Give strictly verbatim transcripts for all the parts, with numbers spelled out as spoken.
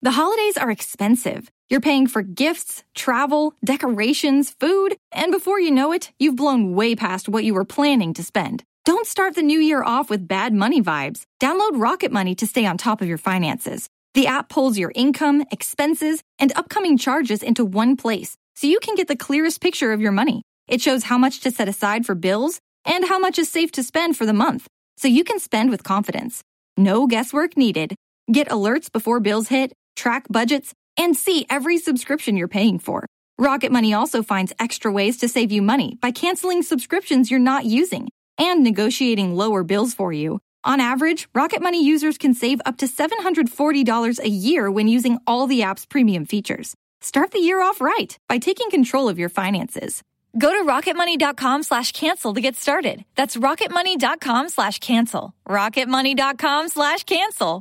The holidays are expensive. You're paying for gifts, travel, decorations, food, and before you know it, you've blown way past what you were planning to spend. Don't start the new year off with bad money vibes. Download Rocket Money to stay on top of your finances. The app pulls your income, expenses, and upcoming charges into one place, so you can get the clearest picture of your money. It shows how much to set aside for bills and how much is safe to spend for the month, so you can spend with confidence. No guesswork needed. Get alerts before bills hit, track budgets, and see every subscription you're paying for. Rocket Money also finds extra ways to save you money by canceling subscriptions you're not using and negotiating lower bills for you. On average, Rocket Money users can save up to seven hundred forty dollars a year when using all the app's premium features. Start the year off right by taking control of your finances. Go to rocketmoney.com slash cancel to get started. That's rocketmoney.com slash cancel. rocketmoney.com slash cancel.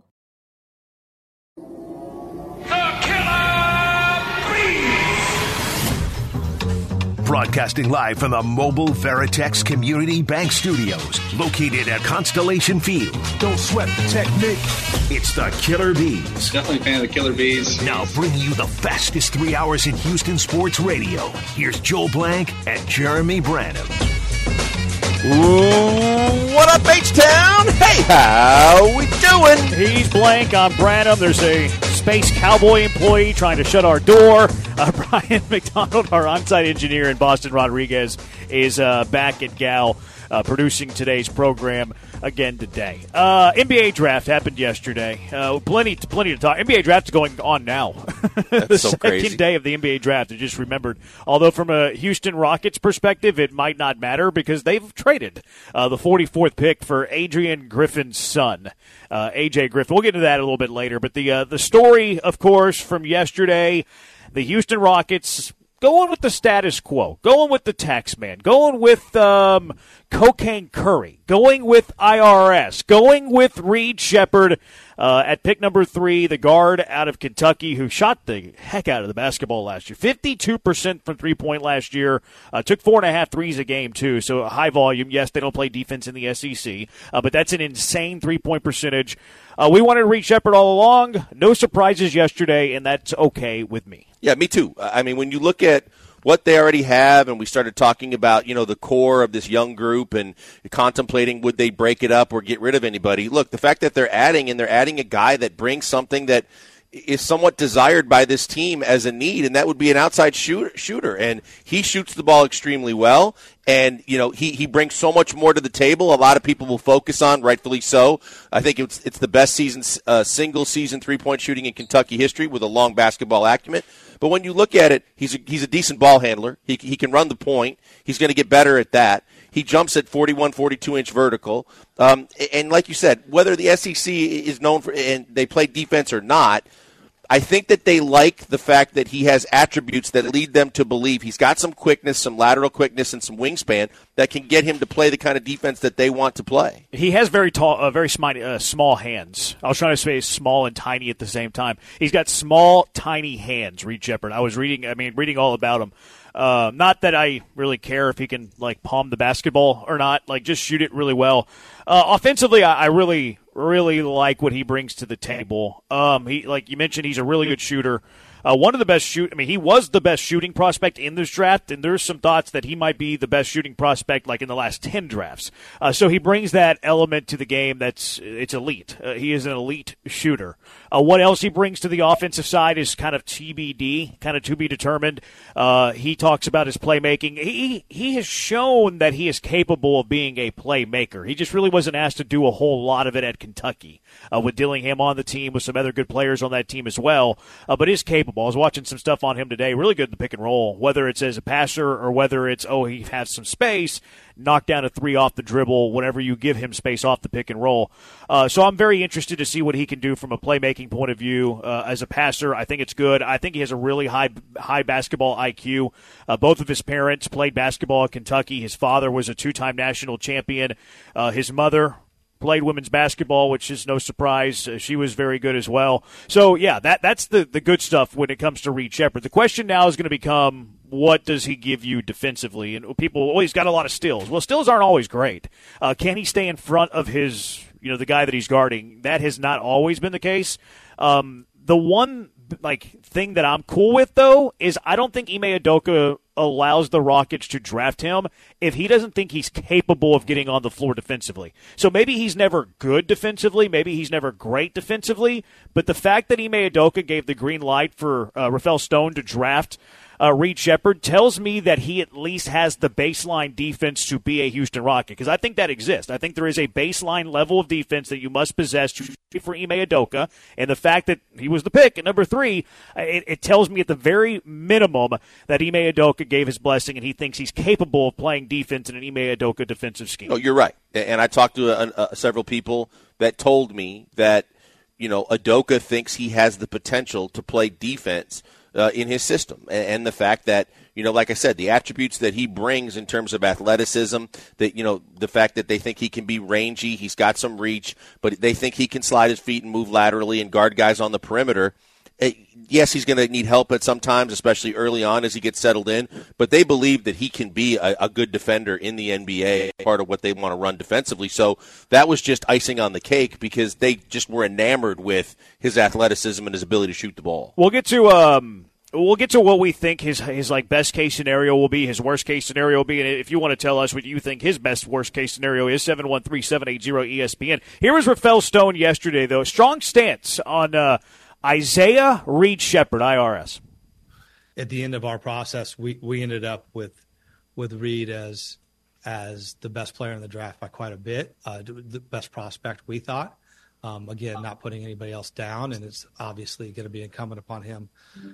The Killer Bees! Broadcasting live from the Mobile Veritex Community Bank Studios, located at Constellation Field. Don't sweat the technique. It's the Killer Bees. Definitely a fan of the Killer Bees. Now bringing you the fastest three hours in Houston sports radio. Here's Joel Blank and Jeremy Branham. Ooh, what up, H-Town? Hey, how we doing? He's Blank, I'm Branham. There's a Space Cowboy employee trying to shut our door. Uh, Brian McDonald, our on-site engineer, and Boston Rodriguez is uh, back at Gal uh, producing today's program again today. Uh, N B A draft happened yesterday. Uh, plenty, plenty to talk. N B A draft is going on now. That's the so second crazy. day of the N B A draft. I just remembered. Although from a Houston Rockets perspective, it might not matter because they've traded uh, the forty-fourth pick for Adrian Griffin's son, uh, A J Griffin. We'll get into that a little bit later. But the uh, the story, of course, from yesterday, the Houston Rockets going with the status quo, going with the tax man, going with um, Cocaine Curry, going with I R S, going with Reed Sheppard uh, at pick number three, the guard out of Kentucky who shot the heck out of the basketball last year. fifty-two percent from three-point last year. Uh, took four and a half threes a game, too, so a high volume. Yes, they don't play defense in the S E C, uh, but that's an insane three-point percentage. Uh, we wanted Reed Sheppard all along. No surprises yesterday, and that's okay with me. Yeah, me too. I mean, when you look at what they already have, and we started talking about, you know, the core of this young group and contemplating would they break it up or get rid of anybody. Look, the fact that they're adding, and they're adding a guy that brings something that is somewhat desired by this team as a need, and that would be an outside shooter, shooter. And he shoots the ball extremely well, and, you know, he, he brings so much more to the table. A lot of people will focus on, rightfully so. I think it's it's the best season, uh, single-season three-point shooting in Kentucky history with a long basketball acumen. But when you look at it, he's a, he's a decent ball handler. He, he can run the point. He's going to get better at that. He jumps at forty-one, forty-two inch vertical. Um, and like you said, whether the S E C is known for and they play defense or not, I think that they like the fact that he has attributes that lead them to believe he's got some quickness, some lateral quickness, and some wingspan that can get him to play the kind of defense that they want to play. He has very tall, uh, very small, uh, small hands. I was trying to say small and tiny at the same time. He's got small, tiny hands, Reed Sheppard. I was reading, I mean, reading all about him. Uh, not that I really care if he can, like, palm the basketball or not. Like, just shoot it really well. Uh, offensively, I, I really, really like what he brings to the table. Um, he, like you mentioned, he's a really good shooter. Uh, one of the best shoot. I mean, he was the best shooting prospect in this draft, and there's some thoughts that he might be the best shooting prospect, like in the last ten drafts. Uh, so he brings that element to the game that's it's elite. Uh, he is an elite shooter. Uh, what else he brings to the offensive side is kind of T B D, kind of to be determined. Uh, he talks about his playmaking. He he has shown that he is capable of being a playmaker. He just really wasn't asked to do a whole lot of it at Kentucky, uh, with Dillingham on the team, with some other good players on that team as well. Uh, but is capable. I was watching some stuff on him today. Really good in the pick and roll, whether it's as a passer or whether it's, oh, he has some space, knock down a three off the dribble, whenever you give him space off the pick and roll. Uh, so I'm very interested to see what he can do from a playmaking point of view. Uh, as a passer, I think it's good. I think he has a really high high basketball I Q. Uh, both of his parents played basketball at Kentucky. His father was a two-time national champion. Uh, his mother played women's basketball, which is no surprise. Uh, she was very good as well. So, yeah, that that's the, the good stuff when it comes to Reed Sheppard. The question now is going to become, what does he give you defensively? And people, oh, he's got a lot of steals. Well, steals aren't always great. Uh, can he stay in front of his, you know, the guy that he's guarding? That has not always been the case. Um, the one like thing that I'm cool with, though, is I don't think Ime Udoka allows the Rockets to draft him if he doesn't think he's capable of getting on the floor defensively. So maybe he's never good defensively, maybe he's never great defensively, but the fact that Ime Udoka gave the green light for uh, Rafael Stone to draft Uh, Reed Sheppard tells me that he at least has the baseline defense to be a Houston Rocket, because I think that exists. I think there is a baseline level of defense that you must possess to for Ime Udoka, and the fact that he was the pick at number three, it, it tells me at the very minimum that Ime Udoka gave his blessing and he thinks he's capable of playing defense in an Ime Udoka defensive scheme. No, you're right. And I talked to a, a, several people that told me that, you know, Udoka thinks he has the potential to play defense Uh, in his system, and, and the fact that, you know, like I said, the attributes that he brings in terms of athleticism, that, you know, the fact that they think he can be rangy, he's got some reach, but they think he can slide his feet and move laterally and guard guys on the perimeter. Uh, yes, he's going to need help at some times, especially early on as he gets settled in, but they believe that he can be a, a good defender in the N B A, part of what they want to run defensively. So that was just icing on the cake because they just were enamored with his athleticism and his ability to shoot the ball. We'll get to um, we'll get to what we think his his like best case scenario will be, his worst case scenario will be, and if you want to tell us what you think his best worst case scenario is, seven one three, seven eight zero, E S P N. Here was Rafael Stone yesterday, though. Strong stance on uh, Isaiah Reed Sheppard, I R S. At the end of our process, we, we ended up with with Reed as as the best player in the draft by quite a bit, uh, the best prospect we thought. Um, again, not putting anybody else down, and it's obviously going to be incumbent upon him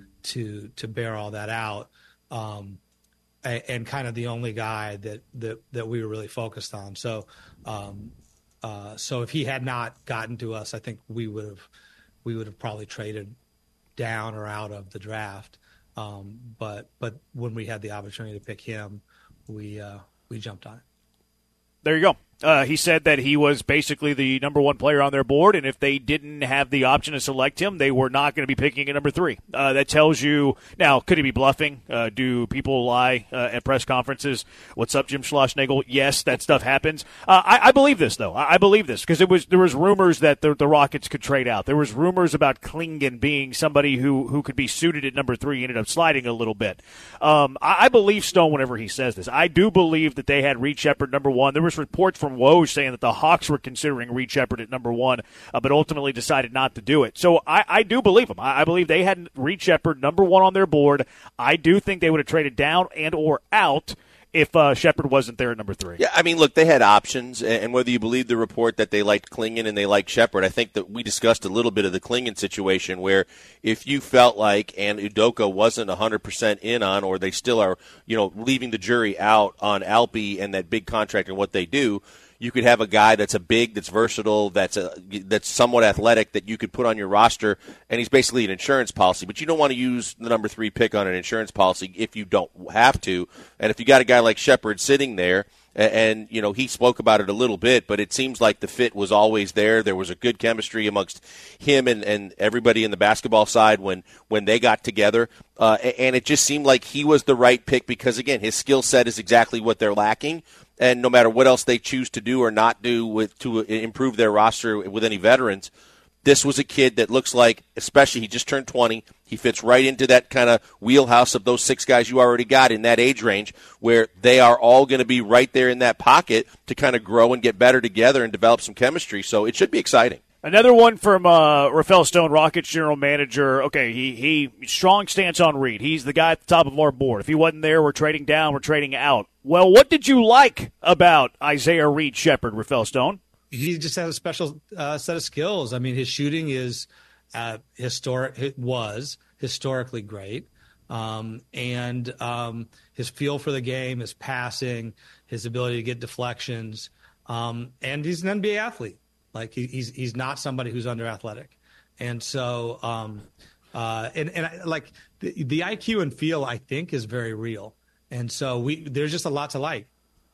to to bear all that out. Um, and, and kind of the only guy that that, that we were really focused on. So, um, uh, so if he had not gotten to us, I think we would have we would have probably traded down or out of the draft. Um, but but when we had the opportunity to pick him, we uh, we jumped on it. There you go. Uh, he said that he was basically the number one player on their board, and if they didn't have the option to select him, they were not going to be picking at number three. Uh, that tells you, now, could he be bluffing? Uh, do people lie uh, at press conferences? What's up, Jim Schlossnagle? Yes, that stuff happens. Uh, I, I believe this, though. I, I believe this, because it was there was rumors that the, the Rockets could trade out. There was rumors about Klingon being somebody who, who could be suited at number three. He ended up sliding a little bit. Um, I, I believe Stone whenever he says this. I do believe that they had Reed Sheppard number one. There was reports from Woj saying that the Hawks were considering Reed Sheppard at number one, uh, but ultimately decided not to do it. So I, I do believe him. I, I believe they had Reed Sheppard number one on their board. I do think they would have traded down and or out if uh, Sheppard wasn't there at number three. Yeah, I mean, look, they had options, and whether you believe the report that they liked Klingon and they liked Sheppard, I think that we discussed a little bit of the Klingon situation where if you felt like and Udoka wasn't one hundred percent in on, or they still are, you know, leaving the jury out on Alpi and that big contract and what they do, you could have a guy that's a big, that's versatile, that's a, that's somewhat athletic that you could put on your roster, and he's basically an insurance policy. But you don't want to use the number three pick on an insurance policy if you don't have to. And if you got a guy like Sheppard sitting there, and, and you know he spoke about it a little bit, but it seems like the fit was always there. There was a good chemistry amongst him and, and everybody in the basketball side when, when they got together. Uh, and it just seemed like he was the right pick because, again, his skill set is exactly what they're lacking. And no matter what else they choose to do or not do with to improve their roster with any veterans, this was a kid that looks like, especially he just turned twenty, he fits right into that kind of wheelhouse of those six guys you already got in that age range where they are all going to be right there in that pocket to kind of grow and get better together and develop some chemistry. So it should be exciting. Another one from uh, Rafael Stone, Rockets general manager. Okay, he he strong stance on Reed. He's the guy at the top of our board. If he wasn't there, we're trading down, we're trading out. Well, what did you like about Isaiah Reed Sheppard, Rafael Stone? He just has a special uh, set of skills. I mean, his shooting is uh, historic. It was historically great, um, and um, his feel for the game, his passing, his ability to get deflections, um, and he's an N B A athlete. Like he, he's he's not somebody who's under athletic, and so um, uh, and and I, like the, the I Q and feel I think is very real, and so we there's just a lot to like.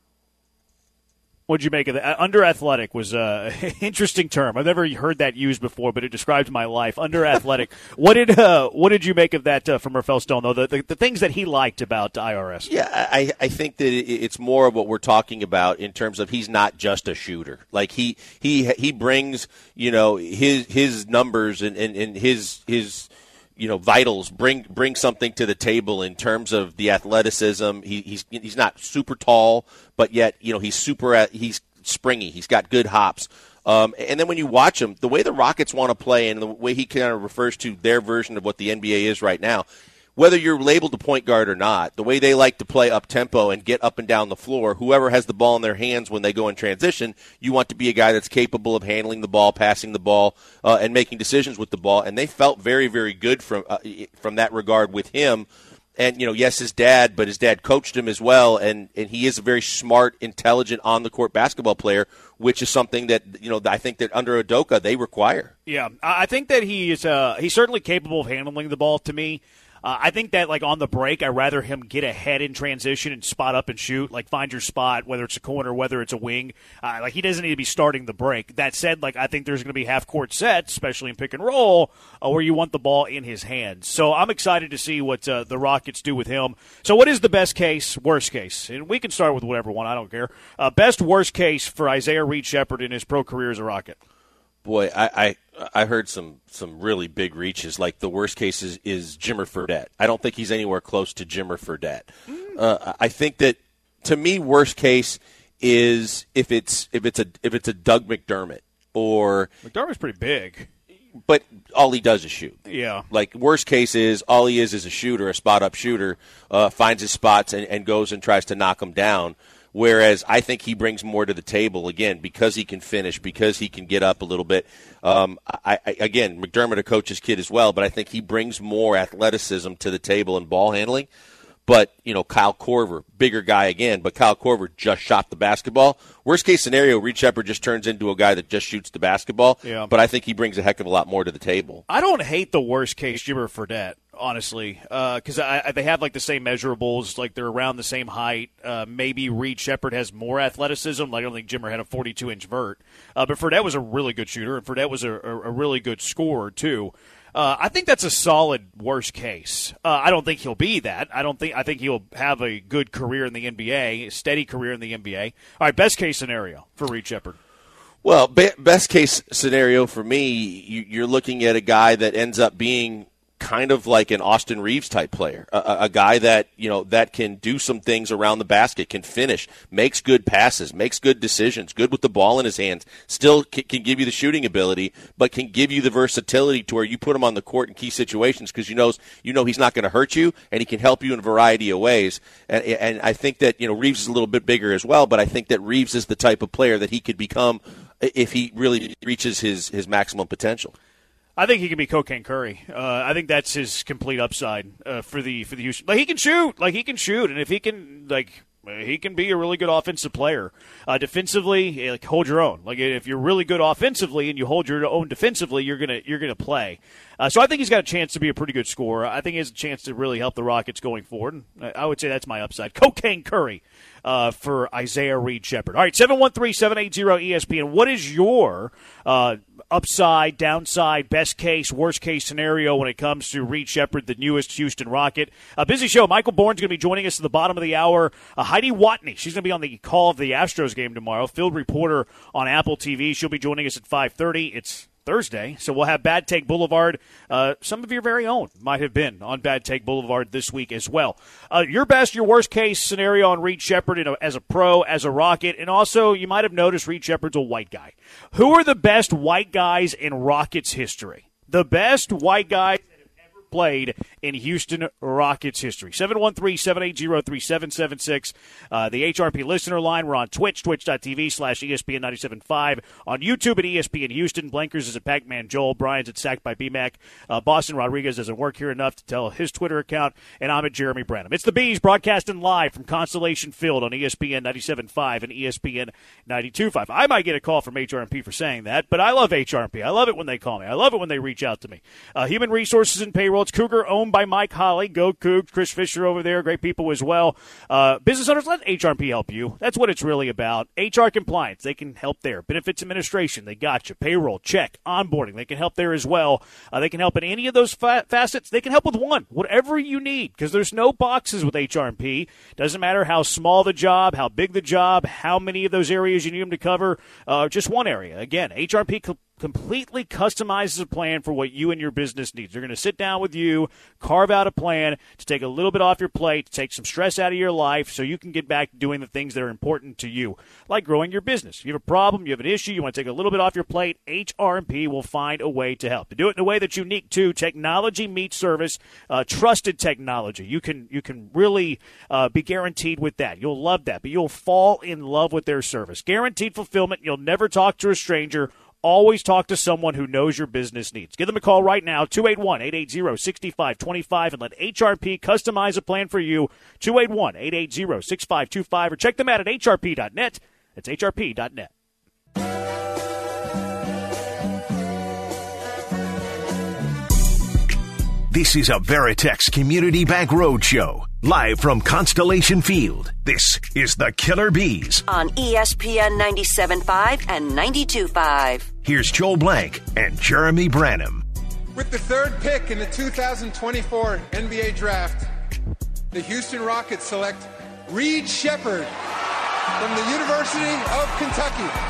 What'd you make of that? Under athletic was an interesting term. I've never heard that used before, but it describes my life. Under athletic. What did uh, what did you make of that uh, from Rafael Stone, though? The, the the things that he liked about I R S. Yeah, I, I think that it's more of what we're talking about in terms of he's not just a shooter. Like he he he brings, you know, his his numbers and, and, and his his you know, vitals, bring bring something to the table in terms of the athleticism. He, he's he's not super tall, but yet, you know, he's super he's springy. He's got good hops. Um, and then when you watch him, the way the Rockets want to play and the way he kind of refers to their version of what the N B A is right now, whether you're labeled a point guard or not, the way they like to play up-tempo and get up and down the floor, whoever has the ball in their hands when they go in transition, you want to be a guy that's capable of handling the ball, passing the ball, uh, and making decisions with the ball. And they felt very, very good from uh, from that regard with him. And, you know, yes, his dad, but his dad coached him as well, and, and he is a very smart, intelligent, on-the-court basketball player, which is something that, you know, I think that under Udoka they require. Yeah, I think that he is uh, he's certainly capable of handling the ball to me. Uh, I think that, like, on the break, I'd rather him get ahead in transition and spot up and shoot, like, find your spot, whether it's a corner, whether it's a wing. Uh, like, he doesn't need to be starting the break. That said, like, I think there's going to be half-court sets, especially in pick and roll, uh, where you want the ball in his hands. So I'm excited to see what uh, the Rockets do with him. So what is the best case, worst case? And we can start with whatever one. I don't care. Uh, best, worst case for Isaiah Reed Shepherd in his pro career as a Rocket? Boy, I, I I heard some some really big reaches. Like the worst case is, is Jimmer Fredette. I don't think he's anywhere close to Jimmer Fredette. Mm. Uh, I think that to me, worst case is if it's if it's a if it's a Doug McDermott or McDermott's pretty big, but all he does is shoot. Yeah. Like worst case is all he is is a shooter, a spot up shooter, uh, finds his spots and, and goes and tries to knock them down. Whereas I think he brings more to the table, again, because he can finish, because he can get up a little bit. Um, I, I, again, McDermott, a coach's kid as well, but I think he brings more athleticism to the table and ball handling. But, you know, Kyle Korver, bigger guy again, but Kyle Korver just shot the basketball. Worst case scenario, Reed Shepherd just turns into a guy that just shoots the basketball. Yeah. But I think he brings a heck of a lot more to the table. I don't hate the worst case Jimmer Fredette, honestly, because uh, I, I, they have like the same measurables, like they're around the same height. Uh, maybe Reed Shepherd has more athleticism. Like, I don't think Jimmer had a forty-two inch vert, uh, but Fredette was a really good shooter, and Fredette was a, a, a really good scorer too. Uh, I think that's a solid worst case. Uh, I don't think he'll be that. I don't think. I think he'll have a good career in the N B A, a steady career in the N B A. All right, best case scenario for Reed Shepherd. Well, be- best case scenario for me, you, you're looking at a guy that ends up being kind of like an Austin Reeves type player, a, a guy that, you know, that can do some things around the basket, can finish, makes good passes, makes good decisions, good with the ball in his hands, still can, can give you the shooting ability, but can give you the versatility to where you put him on the court in key situations because you know, you know he's not going to hurt you and he can help you in a variety of ways. And, and I think that, you know, Reeves is a little bit bigger as well, but I think that Reeves is the type of player that he could become if he really reaches his, his maximum potential. I think he can be Cocaine Curry. Uh, I think that's his complete upside uh, for the for the Houston. Like, he can shoot, like he can shoot, and if he can, like he can be a really good offensive player. Uh, defensively, like hold your own. Like if you're really good offensively and you hold your own defensively, you're gonna you're gonna play. Uh, so I think he's got a chance to be a pretty good scorer. I think he has a chance to really help the Rockets going forward. And I would say that's my upside. Cocaine Curry uh, for Isaiah Reed Shepherd. All right, seven one three, seven eight zero, E S P N. What is your uh, upside, downside, best case, worst case scenario when it comes to Reed Shepherd, the newest Houston Rocket? A busy show. Michael Bourne's going to be joining us at the bottom of the hour. Uh, Heidi Watney, she's going to be on the call of the Astros game tomorrow. Field reporter on Apple T V. She'll be joining us at five thirty. It's Thursday, so we'll have Bad Take Boulevard. Uh, some of your very own might have been on Bad Take Boulevard this week as well. Uh, your best, your worst case scenario on Reed Shepherd in a, as a pro, as a Rocket, and also you might have noticed Reed Shepherd's a white guy. Who are the best white guys in Rockets history? The best white guys that have ever played in Houston Rockets history. seven one three, seven eight zero, three seven seven six. Uh, the H R P listener line. We're on Twitch, twitch.tv slash ESPN ninety-seven point five. On YouTube at E S P N Houston. Blankers is at Pac-Man Joel. Brian's at Sacked by B-Mac. Uh, Boston Rodriguez doesn't work here enough to tell his Twitter account. And I'm at Jeremy Branham. It's the Bees broadcasting live from Constellation Field on E S P N ninety-seven point five and E S P N ninety-two point five. I might get a call from H R P for saying that, but I love H R P. I love it when they call me. I love it when they reach out to me. Uh, human Resources and Payroll. It's Cougar, owned by Mike Holly. Go Cougs. Chris Fisher over there. Great people as well. Uh, business owners, let H R P help you. That's what it's really about. H R compliance, they can help there. Benefits administration, they got you. Payroll, check. Onboarding, they can help there as well. Uh, they can help in any of those fa- facets. They can help with one, whatever you need, because there's no boxes with H R P. Doesn't matter how small the job, how big the job, how many of those areas you need them to cover. Uh, just one area. Again, H R P co- completely customizes a plan for what you and your business needs. They're going to sit down with you, carve out a plan to take a little bit off your plate, to take some stress out of your life so you can get back to doing the things that are important to you, like growing your business. You have a problem, you have an issue, you want to take a little bit off your plate, H R and P will find a way to help. To do it in a way that's unique, too. Technology meets service, uh, trusted technology. You can you can really uh, be guaranteed with that. You'll love that, but you'll fall in love with their service. Guaranteed fulfillment. You'll never talk to a stranger. Always talk to someone who knows your business needs. Give them a call right now, two eight one, eight eight zero, six five two five, and let H R P customize a plan for you, two eight one, eight eight zero, six five two five, or check them out at H R P dot net. That's H R P dot net. This is a Veritex Community Bank Roadshow, live from Constellation Field. This is the Killer Bees on E S P N ninety-seven point five and ninety-two point five. Here's Joel Blank and Jeremy Branham. With the third pick in the two thousand twenty-four N B A Draft, the Houston Rockets select Reed Sheppard from the University of Kentucky.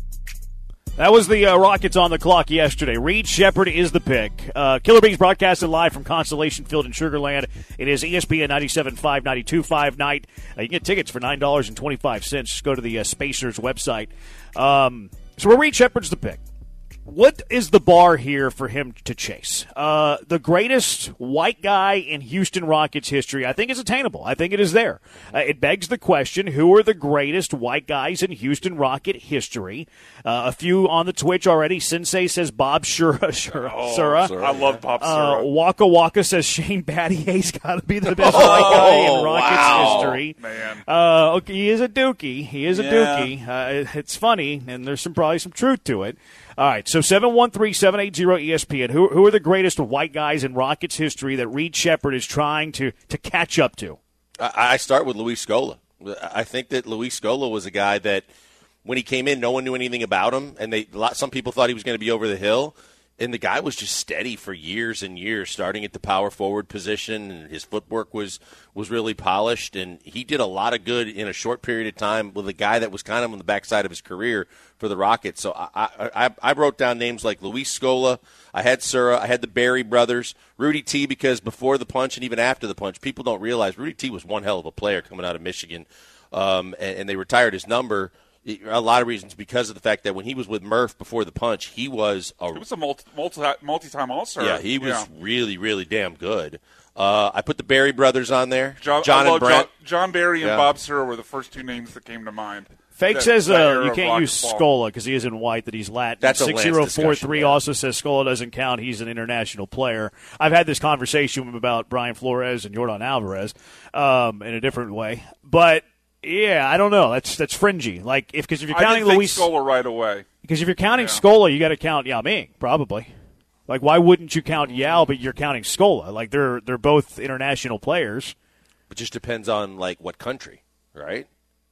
That was the uh, Rockets on the clock yesterday. Reed Sheppard is the pick. Uh, Killer Bees broadcasted live from Constellation Field in Sugar Land. It is E S P N ninety-seven point five, ninety-two point five night. Uh, you can get tickets for nine dollars and twenty-five cents. Just go to the uh, Spacers website. Um, so Reed Sheppard's the pick. What is the bar here for him to chase? Uh, the greatest white guy in Houston Rockets history, I think, is attainable. I think it is there. Uh, it begs the question, who are the greatest white guys in Houston Rocket history? Uh, a few on the Twitch already. Sensei says Bob Shura. Shura, oh, Shura. Shura. I love Bob Shura. Uh, Waka Waka says Shane Battier's got to be the best oh, white guy in Rockets wow. history. Man. Uh, okay, he is a dookie. He is a yeah. dookie. Uh, it's funny, and there's some probably some truth to it. All right, so seven one three, seven eight zero, E S P N. Who, who are the greatest white guys in Rockets history that Reed Sheppard is trying to, to catch up to? I, I start with Luis Scola. I think that Luis Scola was a guy that when he came in, no one knew anything about him, and they some people thought he was going to be over the hill. And the guy was just steady for years and years, starting at the power forward position, and his footwork was was really polished, and he did a lot of good in a short period of time with a guy that was kind of on the backside of his career for the Rockets. So I I, I wrote down names like Luis Scola, I had Sura, I had the Barry brothers, Rudy T, because before the punch and even after the punch, people don't realize Rudy T was one hell of a player coming out of Michigan, um, and, and they retired his number. A lot of reasons because of the fact that when he was with Murph before the punch, he was a, he was a multi, multi, multi-time All-Star. Yeah, he was yeah. really, really damn good. Uh, I put the Barry brothers on there. John, John and Brent. John, John Barry and yeah. Bob Sura were the first two names that came to mind. Fake that, says that uh, you can't use Scola because he isn't white, that he's Latin. That's a six zero four three yeah. also says Scola doesn't count. He's an international player. I've had this conversation about Brian Flores and Jordan Alvarez um, in a different way. But yeah, I don't know. That's that's fringy. Like if because if you're counting I Luis Scola right away. Because if you're counting yeah. Scola, you got to count Yao Ming probably. Like why wouldn't you count Yao, but you're counting Scola? Like they're they're both international players. It just depends on like what country, right?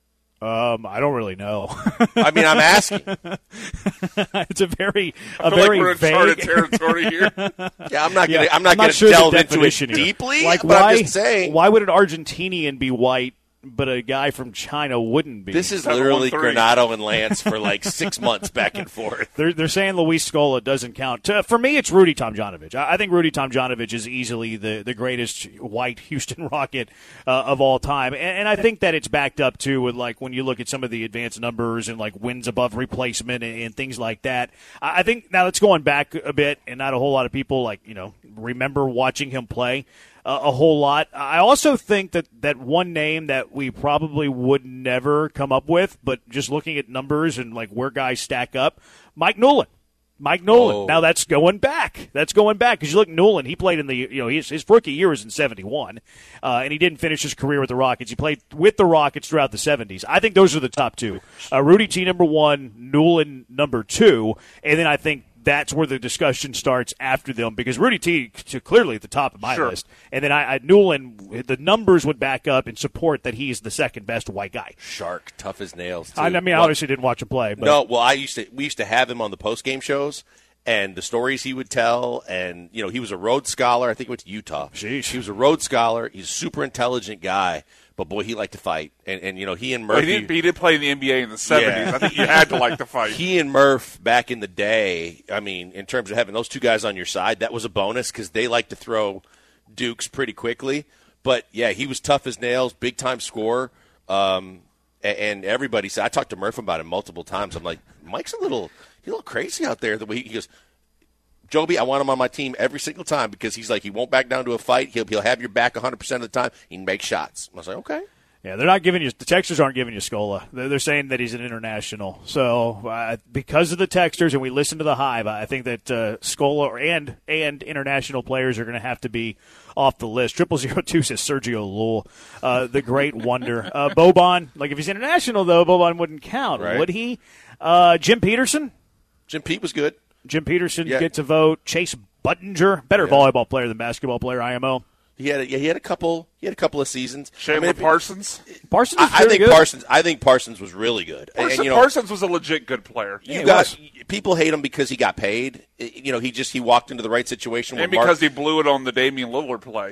Um, I don't really know. I mean, I'm asking. It's a very I a feel very like we're in vague charted territory here. Yeah, I'm not yeah, gonna I'm not I'm gonna not sure delve the into it definition here. deeply. Like but why? I'm just saying. Why would an Argentinian be white, but a guy from China wouldn't be? This is seven literally one three Granado and Lance for like six months back and forth. They're, they're saying Luis Scola doesn't count. To, for me, it's Rudy Tomjanovich. I, I think Rudy Tomjanovich is easily the, the greatest white Houston Rocket uh, of all time. And, and I think that it's backed up, too, with like when you look at some of the advanced numbers and like wins above replacement and, and things like that. I, I think now it's going back a bit, and not a whole lot of people like, you know, remember watching him play uh, a whole lot. I also think that, that one name that we probably would never come up with, but just looking at numbers and like where guys stack up, Mike Newland. Mike Nolan. Oh. Now that's going back. That's going back because you look, Nolan. He played in the you know his, his rookie year was in seventy-one, uh, and he didn't finish his career with the Rockets. He played with the Rockets throughout the seventies. I think those are the top two. Uh, Rudy T number one, Nolan number two, and then I think that's where the discussion starts after them because Rudy T to clearly at the top of my sure. list, and then I, I Newland. The numbers would back up and support that he's the second best white guy. Shark, tough as nails. Too. I, I mean, I well, obviously didn't watch him play. But. No, well, I used to. We used to have him on the post game shows, and the stories he would tell. And, you know, he was a Rhodes Scholar. I think he went to Utah. Sheesh. He was a Rhodes Scholar. He's a super intelligent guy. But, boy, he liked to fight. And, and you know, he and Murphy. Well, he, did, he did play in the N B A in the seventies. Yeah. I think you had to like to fight. He and Murph back in the day, I mean, in terms of having those two guys on your side, that was a bonus because they like to throw dukes pretty quickly. But, yeah, he was tough as nails, big-time scorer. Um, and, and everybody said – I talked to Murph about him multiple times. I'm like, Mike's a little – he's a little crazy out there. The way he, he goes, Joby, I want him on my team every single time because he's like, he won't back down to a fight. He'll, he'll have your back one hundred percent of the time. He can make shots. I was like, okay. Yeah, they're not giving you – the texters aren't giving you Scola. They're, they're saying that he's an international. So uh, because of the texters and we listen to the Hive, I think that uh, Scola and, and international players are going to have to be off the list. Triple zero two says Sergio Llull, uh, the great wonder. Uh, Boban, like if he's international, though, Boban wouldn't count, right. would he? Uh, Jim Peterson? Jim Pete was good. Jim Peterson Yeah. gets a vote. Chase Buttinger, better Yeah. volleyball player than basketball player, I M O. He had a, yeah, he had a couple. He had a couple of seasons. Chandler I mean, if- Parsons. Parsons is I, I very think good. Parsons. I think Parsons was really good. And- Parsons, and, you know, Parsons was a legit good player. you he got was. people hate him because he got paid. You know, he just he walked into the right situation. And where because Mark, he blew it on the Damian Lillard play.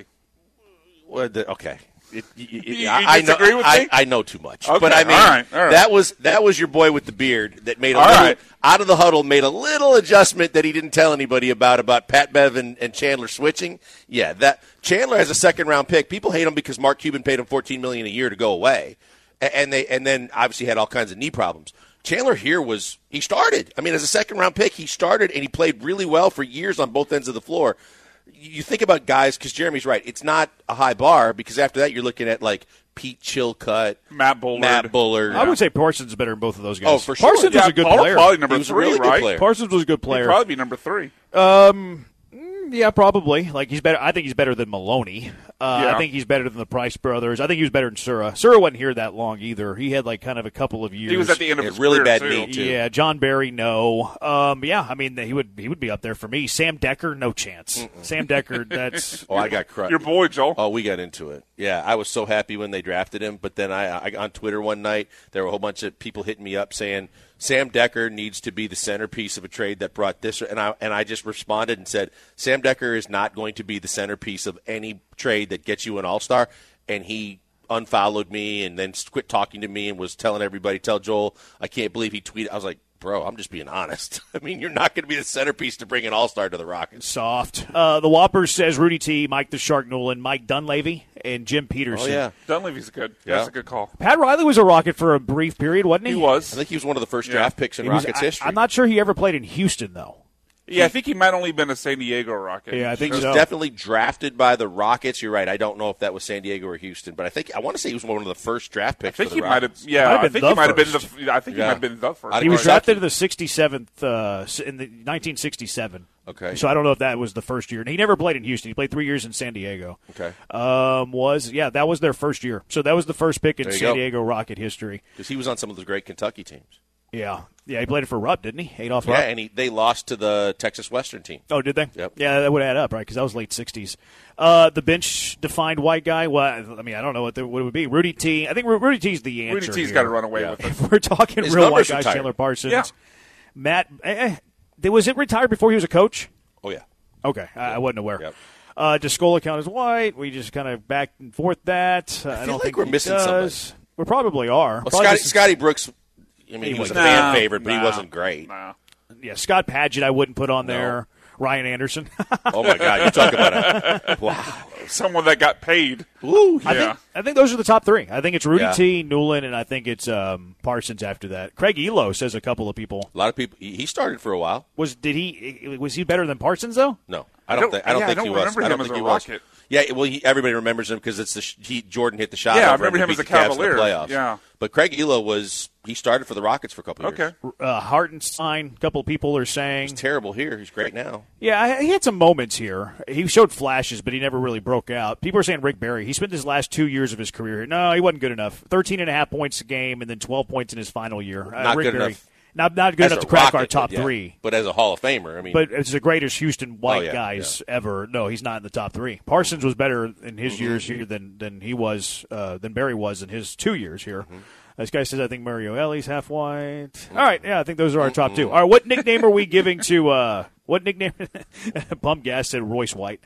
well, the, okay. It, it, it, You- you I, I know. disagree with I, me? I know too much, Okay, but I mean all right, all right. that was that was your boy with the beard that made a All little right. out of the huddle, made a little adjustment that he didn't tell anybody about about Pat Bev and, and Chandler switching. Yeah, that Chandler has a second round pick. People hate him because Mark Cuban paid him fourteen million dollars a year to go away, A- and they and then obviously had all kinds of knee problems. Chandler here was he started. I mean, as a second round pick, he started and he played really well for years on both ends of the floor. You think about guys, because Jeremy's right, it's not a high bar because after that you're looking at like Pete Chilcutt, Matt Bullard. Matt Bullard. I would say Parsons is better than both of those guys. Oh, for sure. Parsons Yeah, was a good Paul- player. Probably number He was a three, really good right? player. Parsons was a good He'd player. probably be number three. Um, yeah, probably. Like he's better. I think he's better than Maloney. Uh, Yeah. I think he's better than the Price brothers. I think he was better than Sura. Sura wasn't here that long either. He had like kind of a couple of years. He was at the end of Yeah, his really career, bad too. knee, too. Yeah, John Barry, no. Um, yeah, I mean he would he would be up there for me. Sam Decker, no chance. Mm-mm. Sam Decker, that's Oh, I got crushed. Your boy, Joel. Oh, we got into it. Yeah, I was so happy when they drafted him, but then I, I on Twitter one night there were a whole bunch of people hitting me up saying Sam Decker needs to be the centerpiece of a trade that brought this, and I and I just responded and said Sam Decker is not going to be the centerpiece of any trade that gets you an All-Star, and he unfollowed me and then quit talking to me and was telling everybody, tell Joel, I can't believe he tweeted. I was like, bro, I'm just being honest. I mean, you're not going to be the centerpiece to bring an All-Star to the Rockets. soft. Uh, the Whoppers says Rudy T, Mike the Shark Nolan, Mike Dunleavy, and Jim Peterson. Oh, yeah. Dunleavy's good. Yeah. That's a good call. Pat Riley was a Rocket for a brief period, wasn't he? He was. I think he was one of the first Yeah. draft picks in He was- Rockets I, history. I'm not sure he ever played in Houston, though. Yeah, I think he might only been a San Diego Rocket. Yeah, I think He was so. definitely drafted by the Rockets. You're right. I don't know if that was San Diego or Houston, but I think I want to say he was one of the first draft I picks. think for he the might have. Rockets. Yeah, Might have I been think the he might have been first. the. I think Yeah. he might have been the first. I'd He was agree. drafted to the sixty-seventh uh, in the nineteen sixty-seven. Okay. So I don't know if that was the first year. He never played in Houston. He played three years in San Diego. Okay. Um, was yeah, that was their first year. So that was the first pick in There you San go. Diego Rocket history. Because he was on some of those great Kentucky teams. Yeah, yeah, he played it for Rupp, didn't he? Adolph Yeah, Rupp. and he, they lost to the Texas Western team. Oh, did they? Yep. Yeah, that would add up, right? Because that was late sixties. Uh, the bench defined white guy. Well, I mean, I don't know what, the, what it would be. Rudy T. I think Ru- Rudy T's the answer. Rudy T's here. got to run away Yeah. with it. If we're talking His real white numbers guys, retired. Chandler Parsons, Yeah. Matt. Eh, eh, was it retired before he was a coach? Oh, yeah. Okay, I, I wasn't aware. Yep. Uh, does Scola count as white? We just kind of back and forth that. Uh, I, feel don't like think we're he missing does. We probably are. Well, Probably Scotty, just- Scotty Brooks, I mean, he, He was a wasn't- fan Nah, favorite, but he nah. wasn't great. Nah. yeah, Scott Padgett I wouldn't put on No. there. Ryan Anderson. Oh, my God. You talk about a – wow. Someone that got paid. Ooh, I Yeah. think I think those are the top three. I think it's Rudy Yeah. T, Newland, and I think it's um, Parsons after that. Craig Elo says a couple of people. A lot of people – he started for a while. Was did he was he better than Parsons though? No, I don't, I don't- think I don't yeah, I think don't he was. remember I don't him as think a he was. Rocket. Yeah, well, he, everybody remembers him because it's the sh- he Jordan hit the shot. Yeah, I over remember to him as beat a the Cavs in the Cavalier. playoffs. Yeah. But Craig Elo was he started for the Rockets for a couple of years. Okay. Uh, Hartenstein, a couple of people are saying. He's terrible here. He's great now. Yeah, I- he had some moments here. He showed flashes, but he never really broke out. People are saying Rick Barry. He spent his last two years of his career here. No, he wasn't good enough. Thirteen and a half points a game, and then twelve points in his final year. Uh, Not Rick good Barry. enough. Not not good As enough a to crack our Rocket, top yeah. three. But as a Hall of Famer, I mean, But it's the greatest Houston white Oh, yeah, guys ever. No, he's not in the top three. Parsons was better in his Mm-hmm. years here than than he was uh, than Barry was in his two years here. Mm-hmm. This guy says, I think Mario Ellie's half white. All right, yeah, I think those are our top two. All right, what nickname are we giving to uh, – what nickname? Bum Gas said Royce White.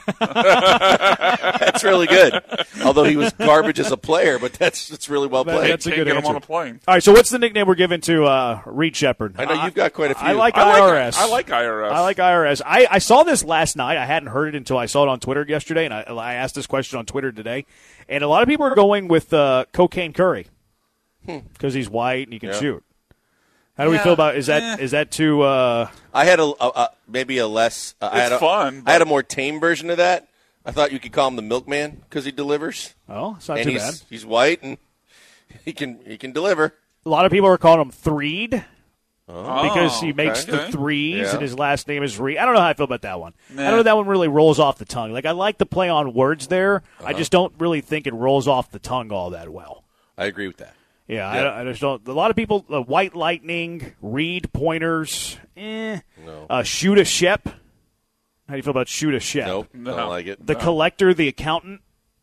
That's really good. Although he was garbage as a player, but that's that's really well played. That's a Can't good get answer. him on a plane. All right, so what's the nickname we're giving to uh, Reed Shepherd? I know you've got quite a few. I like I I R like, S. I like I R S. I like I R S. I, I saw this last night. I hadn't heard it until I saw it on Twitter yesterday, and I, I asked this question on Twitter today. And a lot of people are going with uh, Cocaine Curry because he's white and he can Yeah. shoot. How do we Yeah. feel about is that Eh. is that too? Uh, I had a, a, a maybe a less. Uh, I It's had a, fun, I had a but- more tame version of that. I thought you could call him the milkman because he delivers. oh, it's not and too he's, bad. He's white and he can he can deliver. A lot of people are calling him Threed Oh, because he makes okay. the threes Yeah. and his last name is Reed. I don't know how I feel about that one. I Nah. don't know if that one really rolls off the tongue. Like I like the play on words there. Uh-huh. I just don't really think it rolls off the tongue all that well. I agree with that. Yeah, Yeah. I, I just don't. A lot of people, uh, White Lightning, Reed Pointers, eh. No. Uh, Shoot a Shep. How do you feel about Shoot a Shep? Nope, No. don't like it. The Collector, the Accountant.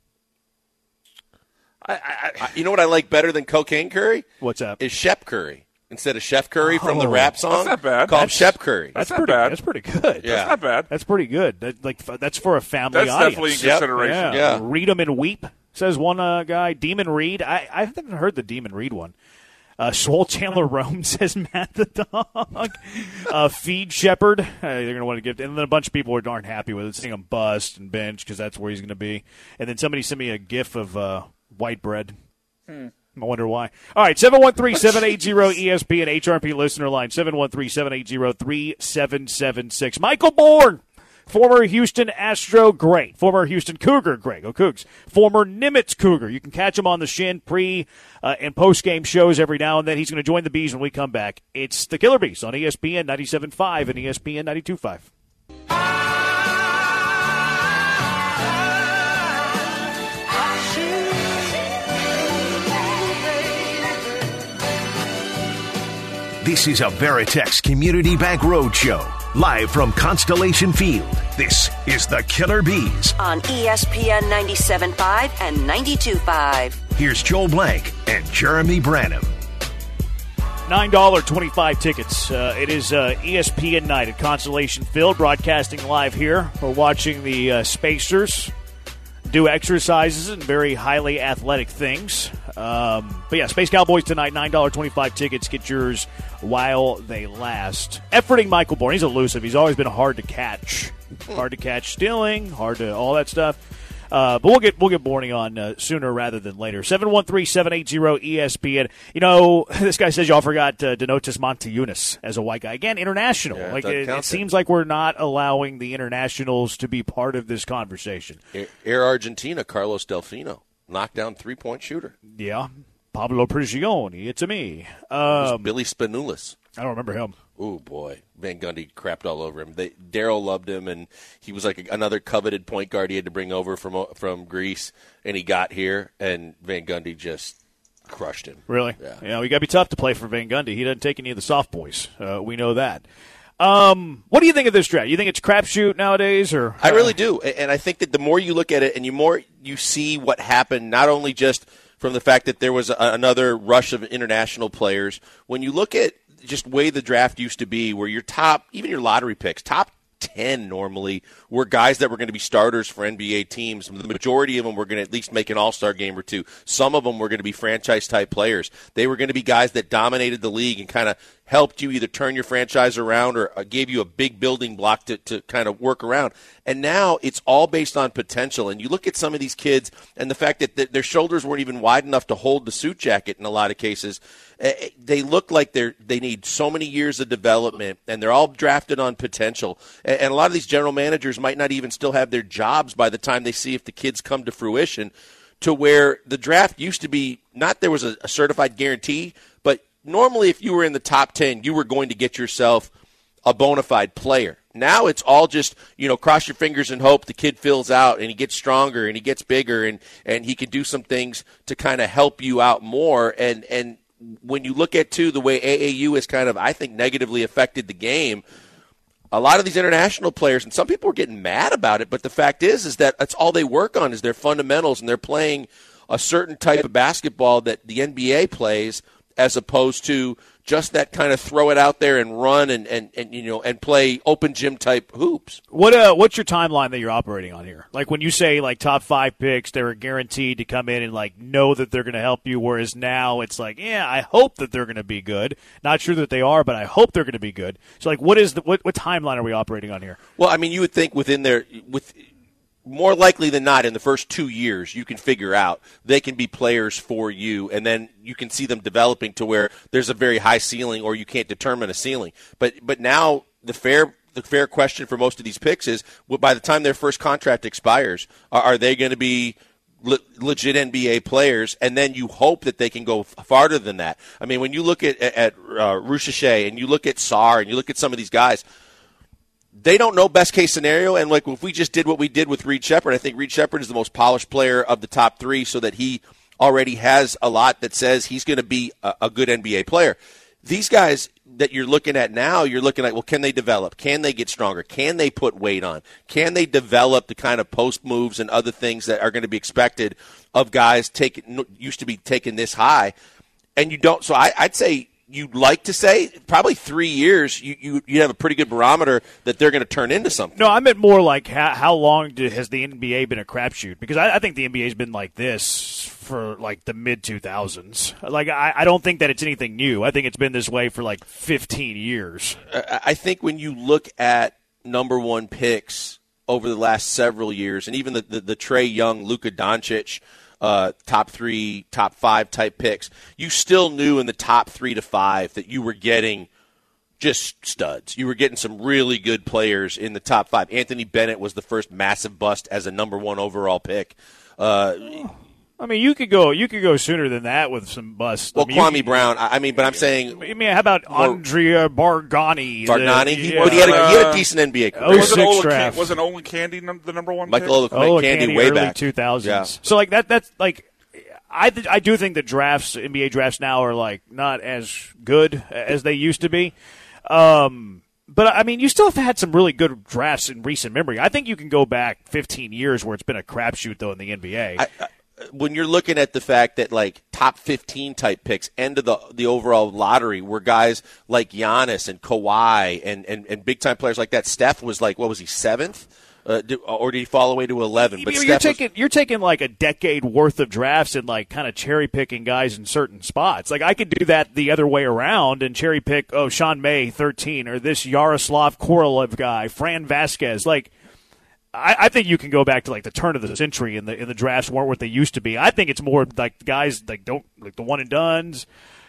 I, I, I, you know what I like better than Cocaine Curry What's that? is Shep Curry instead of Chef Curry from the Oh. rap song. That's not bad. Call him That's- Shep Curry. That's not pretty. bad. That's pretty good. Yeah. That's not bad. That's pretty good. That, like f- that's for a family That's audience. definitely in Yep. consideration. Yeah. Yeah. Read 'em and weep, says one uh, guy. Demon Reed. I, I haven't heard the Demon Reed one. Uh, Swole Chandler Rome says Matt the dog. uh, Feed Shepherd. Uh, they're going to want to give. And then a bunch of people aren't happy with it, saying him bust and bench because that's where he's going to be. And then somebody sent me a gif of uh, white bread. I wonder why. All right, seven one three, seven eight zero, E S P N H R P listener line, seven one three, seven eight zero, three seven seven six. Michael Bourne, former Houston Astro great, former Houston Cougar great, go Cougs, former Nimitz Cougar. You can catch him on the Shin pre- uh, and post-game shows every now and then. He's going to join the Bees when we come back. It's the Killer Bees on E S P N ninety-seven point five and E S P N ninety-two point five. This is a Veritex Community Bank Roadshow, live from Constellation Field. This is the Killer Bees. On E S P N ninety-seven point five and ninety-two point five. Here's Joel Blank and Jeremy Branham. nine dollars and twenty-five cents tickets. Uh, it is uh, E S P N night at Constellation Field, broadcasting live here. We're watching the uh, Spacers do exercises and very highly athletic things. Um, but yeah, Space Cowboys tonight, nine dollars and twenty-five cents tickets. Get yours while they last. Efforting Michael Bourne. He's elusive. He's always been hard to catch. Hard to catch stealing, hard to all that stuff. Uh, but we'll get we'll get Borney on uh, sooner rather than later. seven one three, seven eight zero, E S P N. You know, this guy says y'all forgot uh, Donatas Monteunis as a white guy. Again, international. Yeah, like doesn't it, count it then. seems like we're not allowing the internationals to be part of this conversation. Air, Air Argentina, Carlos Delfino, knockdown three-point shooter. Yeah. Pablo Prigioni, it's a me. It was Um, Billy Spanulis. I don't remember him. Oh, boy. Van Gundy crapped all over him. They, Daryl loved him, and he was like another coveted point guard he had to bring over from from Greece, and he got here, and Van Gundy just crushed him. Really? Yeah. Yeah, we got to be tough to play for Van Gundy. He doesn't take any of the soft boys. Uh, we know that. Um, what do you think of this draft? You think it's crapshoot nowadays, or I really do, and I think that the more you look at it, and you more you see what happened, not only just from the fact that there was a, another rush of international players. When you look at just the way the draft used to be, where your top, even your lottery picks, top ten normally were guys that were going to be starters for N B A teams. The majority of them were going to at least make an all-star game or two. Some of them were going to be franchise-type players. They were going to be guys that dominated the league and kind of helped you either turn your franchise around or gave you a big building block to, to kind of work around. And now it's all based on potential. And you look at some of these kids and the fact that th- their shoulders weren't even wide enough to hold the suit jacket in a lot of cases. Uh, they look like they're they need so many years of development, and they're all drafted on potential. And, and a lot of these general managers might not even still have their jobs by the time they see if the kids come to fruition, to where the draft used to be not there was a, a certified guarantee, but normally if you were in the top ten, you were going to get yourself a bona fide player. Now it's all just, you know, cross your fingers and hope the kid fills out and he gets stronger and he gets bigger and, and he can do some things to kind of help you out more. And, and when you look at, too, the way A A U has kind of, I think, negatively affected the game, a lot of these international players, and some people are getting mad about it, but the fact is is that that's all they work on is their fundamentals, and they're playing a certain type of basketball that the N B A plays, as opposed to just that kind of throw it out there and run and, and, and you know and play open gym type hoops. What uh what's your timeline that you're operating on here? Like when you say like top five picks, they're guaranteed to come in and like know that they're going to help you, whereas now it's like, yeah, I hope that they're going to be good. Not sure that they are, but I hope they're going to be good. So like, what is the what, what timeline are we operating on here? Well, I mean, you would think within their with. More likely than not, in the first two years, you can figure out they can be players for you, and then you can see them developing to where there's a very high ceiling, or you can't determine a ceiling. But but now the fair the fair question for most of these picks is, well, by the time their first contract expires, are, are they going to be le- legit N B A players? And then you hope that they can go f- farther than that. I mean, when you look at at uh, Ruchachet and you look at Sarr and you look at some of these guys, they don't know best case scenario, and like if we just did what we did with Reed Sheppard, I think Reed Sheppard is the most polished player of the top three, so that he already has a lot that says he's going to be a, a good N B A player. These guys that you're looking at now, you're looking at, well, can they develop? Can they get stronger? Can they put weight on? Can they develop the kind of post moves and other things that are going to be expected of guys taking used to be taken this high? And you don't. So I, I'd say. You'd like to say probably three years, you, you, you have a pretty good barometer that they're going to turn into something. No, I meant more like how, how long do, has the N B A been a crapshoot? Because I, I think the N B A has been like this for like the mid two thousands. Like I, I don't think that it's anything new. I think it's been this way for like fifteen years. I think when you look at number one picks over the last several years, and even the, the, the Trae Young, Luka Doncic, Uh, top three, top five type picks, you still knew in the top three to five that you were getting just studs. You were getting some really good players in the top five. Anthony Bennett was the first massive bust as a number one overall pick. Uh, I mean, you could go you could go sooner than that with some busts. Well, I mean, Kwame you, Brown, I mean, but I'm saying. I mean, how about Andrea Bargnani? Bargnani? The, he, yeah. but he, had a, he had a decent N B A career. oh Wasn't six Ola draft. Can- wasn't Olin Candy num- the number one Michael pick? Ola Oh, Candy, Candy way early back. two thousands. Yeah. So, like, that that's like. I th- I do think that drafts, N B A drafts now are like not as good as they used to be. Um, but I mean, you still have had some really good drafts in recent memory. I think you can go back fifteen years where it's been a crapshoot though in the N B A. I, I, when you're looking at the fact that like top fifteen type picks, end of the the overall lottery, were guys like Giannis and Kawhi and and, and big time players like that. Steph was like, what was he, seventh? Uh, did, or did he fall away to eleven? But you're, Steph taking was, you're taking like a decade worth of drafts and like kind of cherry picking guys in certain spots. Like I could do that the other way around and cherry pick oh Sean May thirteen or this Yaroslav Korolev guy, Fran Vasquez. Like I, I think you can go back to like the turn of the century and the in the drafts weren't what they used to be. I think it's more like guys like don't like the one and dones.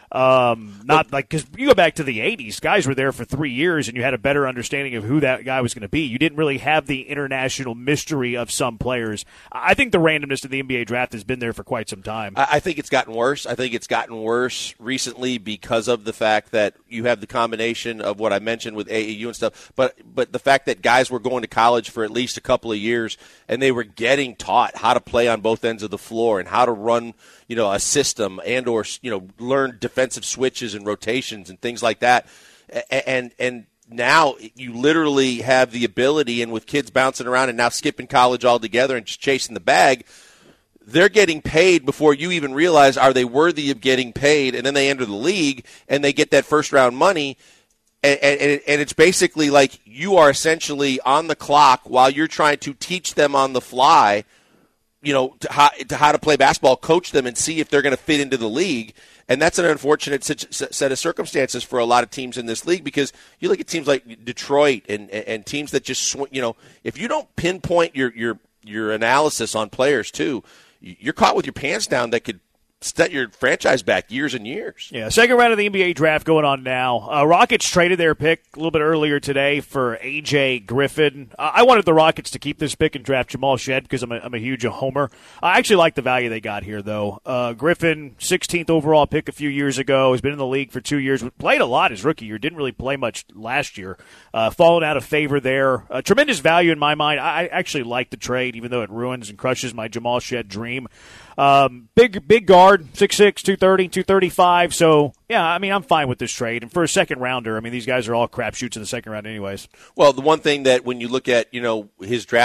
Um, not like because you go back to the eighties, guys were there for three years, and you had a better understanding of who that guy was going to be. You didn't really have the international mystery of some players. I think the randomness of the N B A draft has been there for quite some time. I think it's gotten worse. I think it's gotten worse recently because of the fact that you have the combination of what I mentioned with A A U and stuff, but but the fact that guys were going to college for at least a couple of years and they were getting taught how to play on both ends of the floor and how to run, you know, a system and or, you know, learn defensive switches and rotations and things like that. And and now you literally have the ability, and with kids bouncing around and now skipping college altogether and just chasing the bag, they're getting paid before you even realize are they worthy of getting paid, and then they enter the league and they get that first round money. And, and, and it's basically like you are essentially on the clock while you're trying to teach them on the fly, you know, to how, to how to play basketball, coach them, and see if they're going to fit into the league. And that's an unfortunate set of circumstances for a lot of teams in this league, because you look at teams like Detroit and, and teams that just, you know, if you don't pinpoint your, your, your analysis on players too, you're caught with your pants down that could set your franchise back years and years. Yeah, second round of the N B A draft going on now. Uh, Rockets traded their pick a little bit earlier today for A J Griffin. Uh, I wanted the Rockets to keep this pick and draft Jamal Shead because I'm a, I'm a huge homer. I actually like the value they got here, though. Uh, Griffin, sixteenth overall pick a few years ago, has been in the league for two years, played a lot his rookie year, didn't really play much last year. Uh, fallen out of favor there. Uh, tremendous value in my mind. I, I actually like the trade, even though it ruins and crushes my Jamal Shead dream. Um, big, big guard, six six, two thirty, two thirty-five. So, yeah, I mean, I'm fine with this trade. And for a second rounder, I mean, these guys are all crapshoots in the second round anyways. Well, the one thing that when you look at, you know, his draft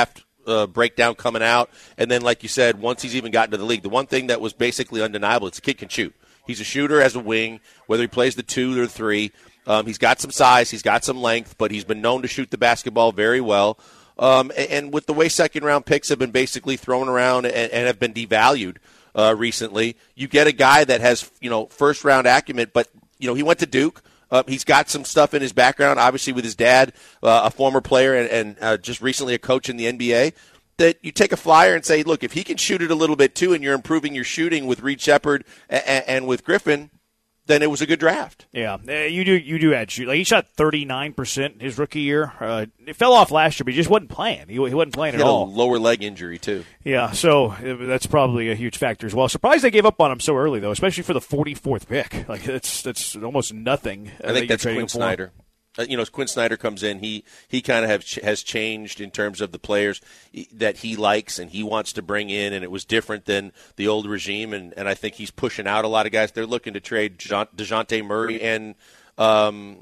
uh, breakdown coming out. And then, like you said, once he's even gotten to the league, the one thing that was basically undeniable, it's the kid can shoot. He's a shooter as a wing, whether he plays the two or the three. Um, he's got some size, he's got some length, but he's been known to shoot the basketball very well. Um, and, and with the way second-round picks have been basically thrown around and, and have been devalued uh, recently, you get a guy that has, you know, first-round acumen, but, you know, he went to Duke. Uh, he's got some stuff in his background, obviously with his dad, uh, a former player and, and uh, just recently a coach in the N B A, that you take a flyer and say, look, if he can shoot it a little bit too and you're improving your shooting with Reed Sheppard and, and with Griffin, then it was a good draft. Yeah, uh, you do you do add shoot. Like, he shot thirty-nine percent his rookie year. Uh, it fell off last year, but he just wasn't playing. He, he wasn't playing he at had all. A lower leg injury, too. Yeah, so uh, that's probably a huge factor as well. Surprised they gave up on him so early, though, especially for the forty-fourth pick. Like, that's that's almost nothing. I think that that's Quinn Snyder. Uh, you know, as Quinn Snyder comes in, he, he kind of have ch- has changed in terms of the players that he likes and he wants to bring in, and it was different than the old regime, and, and I think he's pushing out a lot of guys. They're looking to trade DeJounte Murray and um,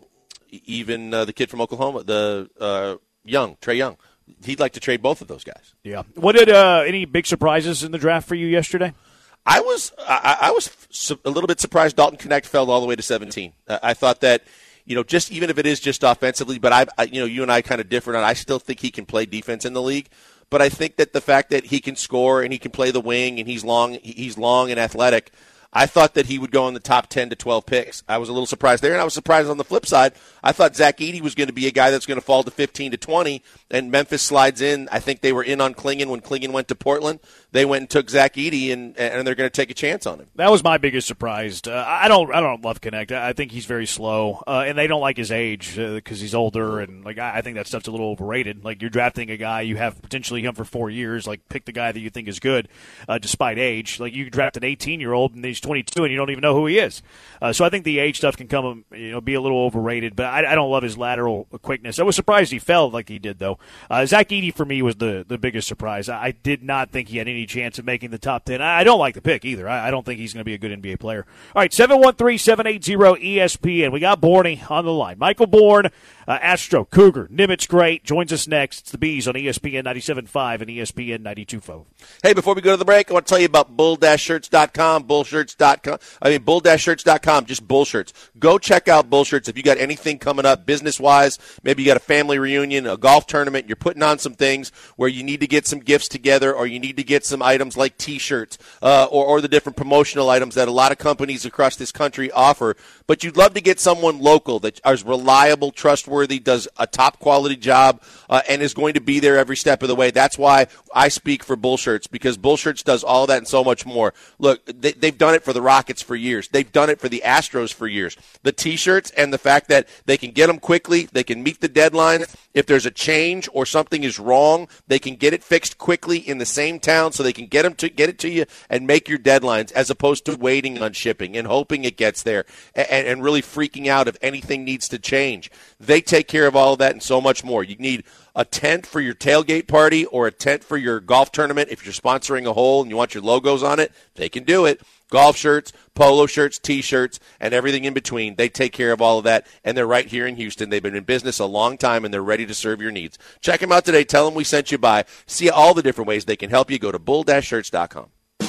even uh, the kid from Oklahoma, the uh, Young, Trae Young. He'd like to trade both of those guys. Yeah. What did uh, any big surprises in the draft for you yesterday? I was I, I was su- a little bit surprised Dalton Knecht fell all the way to seventeen. Uh, I thought that, you know, just even if it is just offensively, but I, I you know, you and I kind of different on. I still think he can play defense in the league, but I think that the fact that he can score and he can play the wing and he's long, he's long and athletic, I thought that he would go in the top ten to twelve picks. I was a little surprised there, and I was surprised on the flip side. I thought Zach Edey was going to be a guy that's going to fall to fifteen to twenty, and Memphis slides in. I think they were in on Clingan when Clingan went to Portland. They went and took Zach Edey, and, and they're going to take a chance on him. That was my biggest surprise. Uh, I don't I don't love Knecht. I think he's very slow, uh, and they don't like his age because uh, he's older, and like I, I think that stuff's a little overrated. Like, you're drafting a guy, you have potentially him for four years. Like, pick the guy that you think is good, uh, despite age. Like, you draft an eighteen-year-old, and he's twenty-two, and you don't even know who he is. Uh, so I think the age stuff can come, you know, be a little overrated. But I, I don't love his lateral quickness. I was surprised he fell like he did, though. Uh, Zach Edey for me was the the biggest surprise. I, I did not think he had any chance of making the top ten. I, I don't like the pick either. I, I don't think he's going to be a good N B A player. All right, seven one three, seven eight zero, E S P N. We got Borney on the line. Michael Bourne, uh, Astro, Cougar, Nimitz Great joins us next. It's the Bees on E S P N ninety-seven point five and E S P N ninety-two point five. Hey, before we go to the break, I want to tell you about bull dash shirts dot com, bull shirts dot com. I mean, bull dash shirts dot com, just Bull Shirts. Go check out Bull Shirts. If you got anything coming up business-wise, maybe you got a family reunion, a golf tournament, you're putting on some things where you need to get some gifts together, or you need to get some items like T-shirts uh, or, or the different promotional items that a lot of companies across this country offer. But you'd love to get someone local that is reliable, trustworthy, does a top-quality job, uh, and is going to be there every step of the way. That's why I speak for Bull Shirts, because Bull Shirts does all that and so much more. Look, they, they've done it for the Rockets for years. They've done it for the Astros for years. The T-shirts and the fact that they can get them quickly, they can meet the deadline. If there's a change or something is wrong, they can get it fixed quickly in the same town, so they can get them to get it to you and make your deadlines, as opposed to waiting on shipping and hoping it gets there and, and really freaking out if anything needs to change. They take care of all of that and so much more. You need a tent for your tailgate party or a tent for your golf tournament. If you're sponsoring a hole and you want your logos on it, they can do it. Golf shirts, polo shirts, T-shirts, and everything in between. They take care of all of that, and they're right here in Houston. They've been in business a long time, and they're ready to serve your needs. Check them out today. Tell them we sent you by. See all the different ways they can help you. Go to bull dash shirts dot com.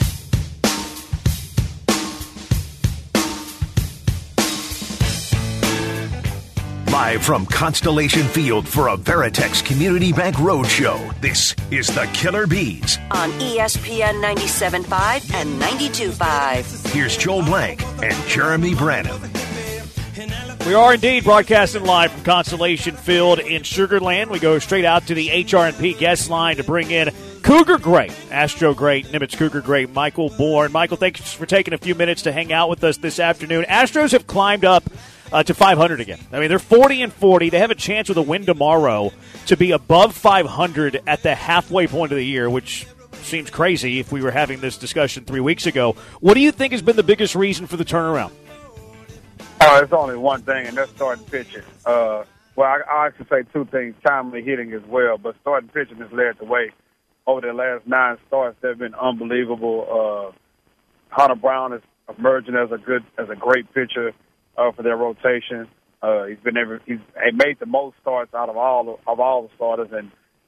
Live from Constellation Field for a Veritex Community Bank Roadshow, this is the Killer Bees on E S P N ninety-seven point five and ninety-two point five. Here's Joel Blank and Jeremy Branham. We are indeed broadcasting live from Constellation Field in Sugar Land. We go straight out to the H R and P guest line to bring in Cougar Great, Astro Great, Nimitz Cougar Great, Michael Bourne. Michael, thanks for taking a few minutes to hang out with us this afternoon. Astros have climbed up Uh, to five hundred again. I mean, they're forty and forty. They have a chance with a win tomorrow to be above five hundred at the halfway point of the year, which seems crazy if we were having this discussion three weeks ago. What do you think has been the biggest reason for the turnaround? Oh, it's only one thing, and that's starting pitching. Uh, well, I, I actually say two things, timely hitting as well, but starting pitching has led the way. Over the last nine starts, they've been unbelievable. Uh, Hunter Brown is emerging as a good, as a great pitcher. Uh, for their rotation, uh, he's been able, he's he made the most starts out of all of all the starters, and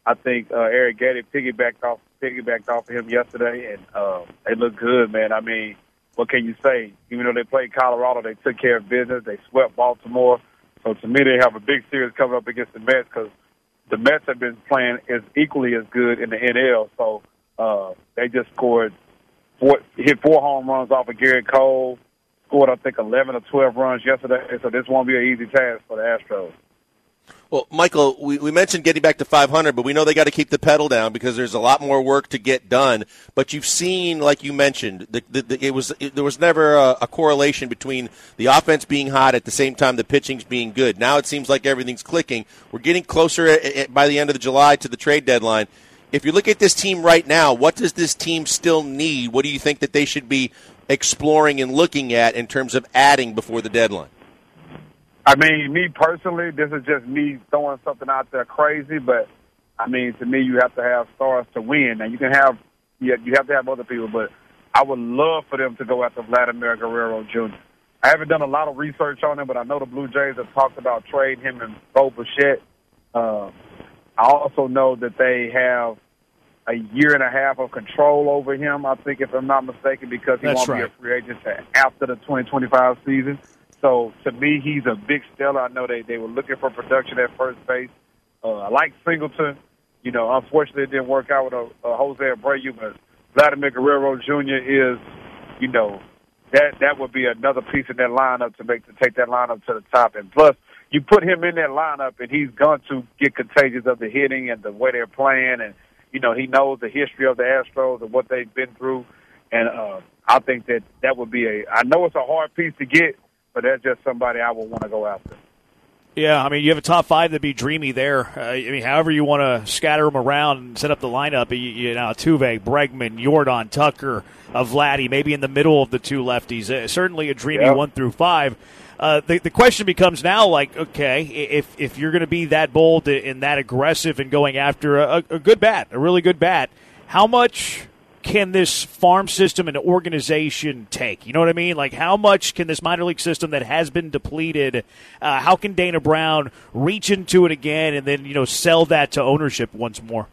I think uh, Eric Getty piggybacked off piggybacked off of him yesterday, and uh, they look good, man. I mean, what can you say? Even though they played Colorado, they took care of business. They swept Baltimore. So to me, they have a big series coming up against the Mets because the Mets have been playing as equally as good in the N L. So uh, they just scored, four, hit four home runs off of Garrett Cole, scored, I think, eleven or twelve runs yesterday. So this won't be an easy task for the Astros. Well, Michael, we, we mentioned getting back to five hundred, but we know they got to keep the pedal down because there's a lot more work to get done. But you've seen, like you mentioned, the, the, the, it was it, there was never a, a correlation between the offense being hot at the same time the pitching's being good. Now it seems like everything's clicking. We're getting closer at, at, by the end of the July to the trade deadline. If you look at this team right now, what does this team still need? What do you think that they should be exploring and looking at in terms of adding before the deadline? I mean, me personally, this is just me throwing something out there crazy, but, I mean, to me, you have to have stars to win. And you can have you have to have other people, but I would love for them to go after Vladimir Guerrero Junior I haven't done a lot of research on him, but I know the Blue Jays have talked about trading him and Bo Bichette. Uh, I also know that they have a year and a half of control over him, I think, if I'm not mistaken, because he That's won't right. be a free agent after the twenty twenty-five season. So, to me, he's a big stellar. I know they, they were looking for production at first base. Uh, I like Singleton. You know, unfortunately, it didn't work out with a, a Jose Abreu, but Vladimir Guerrero Junior is, you know, that that would be another piece in that lineup to make to take that lineup to the top. And plus, you put him in that lineup, and he's going to get contagious of the hitting and the way they're playing. And, you know, he knows the history of the Astros and what they've been through. And uh, I think that that would be a – I know it's a hard piece to get, but that's just somebody I would want to go after. Yeah, I mean, you have a top five that'd be dreamy there. Uh, I mean, however you want to scatter them around and set up the lineup, you, you know, Tuve, Bregman, Jordan, Tucker, uh, Vladdy, maybe in the middle of the two lefties. Uh, certainly a dreamy yeah. one through five. Uh, the, the question becomes now, like, okay, if if you're going to be that bold and that aggressive and going after a, a good bat, a really good bat, how much can this farm system and organization take? You know what I mean? Like, how much can this minor league system that has been depleted, uh, how can Dana Brown reach into it again and then, you know, sell that to ownership once more?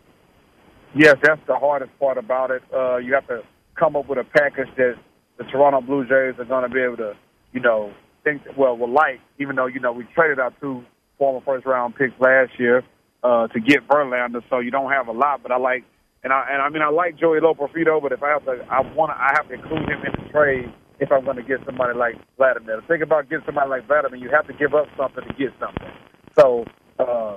Yes, that's the hardest part about it. Uh, you have to come up with a package that the Toronto Blue Jays are going to be able to, you know, think, well, will like, even though, you know, we traded our two former first-round picks last year uh, to get Verlander, so you don't have a lot, but I like, And I and I mean I like Joey Loperfido, but if I have to, I want I have to include him in the trade if I'm going to get somebody like Vladimir. The thing about getting somebody like Vladimir, you have to give up something to get something. So uh,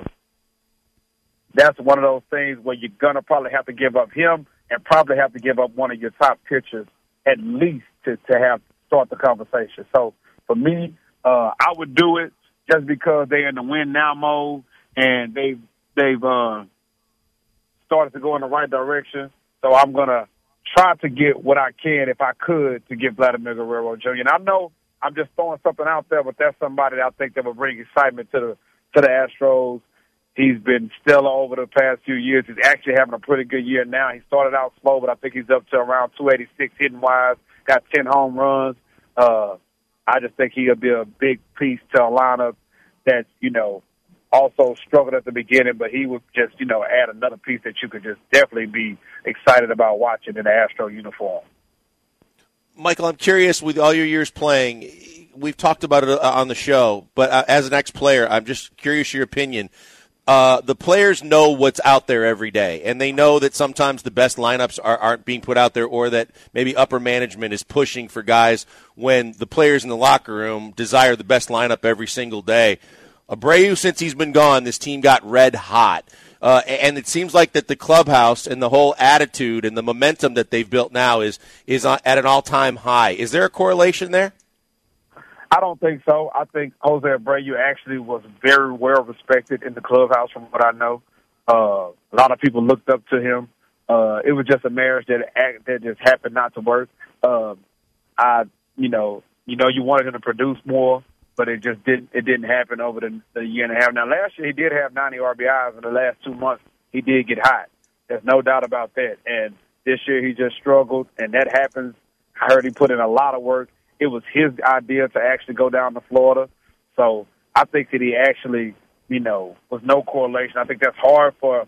that's one of those things where you're going to probably have to give up him and probably have to give up one of your top pitchers at least to to have start the conversation. So for me, uh, I would do it just because they're in the win now mode and they've they've. Uh, started to go in the right direction, so I'm going to try to get what I can, if I could, to get Vladimir Guerrero Junior And I know I'm just throwing something out there, but that's somebody that I think that will bring excitement to the to the Astros. He's been stellar over the past few years. He's actually having a pretty good year now. He started out slow, but I think he's up to around two eighty-six hitting wise, got ten home runs. Uh, I just think he'll be a big piece to a lineup that's, you know, also struggled at the beginning, but he would just, you know, add another piece that you could just definitely be excited about watching in the Astro uniform. Michael, I'm curious, with all your years playing, we've talked about it on the show, but as an ex-player, I'm just curious your opinion. Uh, the players know what's out there every day, and they know that sometimes the best lineups are, aren't being put out there, or that maybe upper management is pushing for guys when the players in the locker room desire the best lineup every single day. Abreu, since he's been gone, this team got red hot. Uh, and it seems like that the clubhouse and the whole attitude and the momentum that they've built now is is at an all-time high. Is there a correlation there? I don't think so. I think Jose Abreu actually was very well respected in the clubhouse from what I know. Uh, a lot of people looked up to him. Uh, it was just a marriage that that just happened not to work. Uh, I, you know, you know, you wanted him to produce more, but it just didn't. It didn't happen over the, the year and a half. Now, last year he did have ninety R B Is. In the last two months, he did get hot. There's no doubt about that. And this year he just struggled, and that happens. I heard he put in a lot of work. It was his idea to actually go down to Florida. So I think that he actually, you know, was no correlation. I think that's hard for